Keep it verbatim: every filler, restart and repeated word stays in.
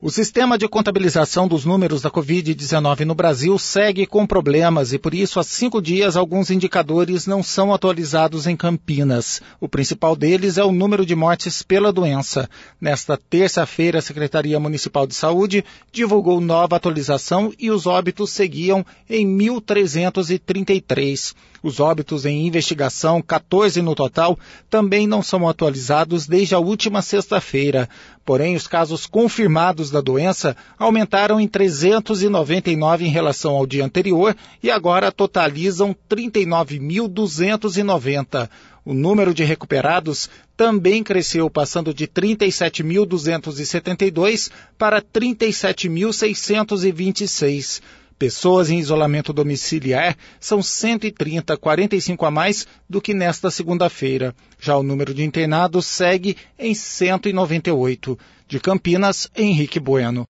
O sistema de contabilização dos números da covid dezenove no Brasil segue com problemas e, por isso, há cinco dias, alguns indicadores não são atualizados em Campinas. O principal deles é o número de mortes pela doença. Nesta terça-feira, a Secretaria Municipal de Saúde divulgou nova atualização e os óbitos seguiam em mil trezentos e trinta e três. Os óbitos em investigação, quatorze no total, também não são atualizados desde a última sexta-feira. Porém, os casos confirmados da doença aumentaram em trezentos e noventa e nove em relação ao dia anterior e agora totalizam trinta e nove mil duzentos e noventa. O número de recuperados também cresceu, passando de trinta e sete mil duzentos e setenta e dois para trinta e sete mil seiscentos e vinte e seis. Pessoas em isolamento domiciliar são cento e trinta, quarenta e cinco a mais do que nesta segunda-feira. Já o número de internados segue em cento e noventa e oito. De Campinas, Henrique Bueno.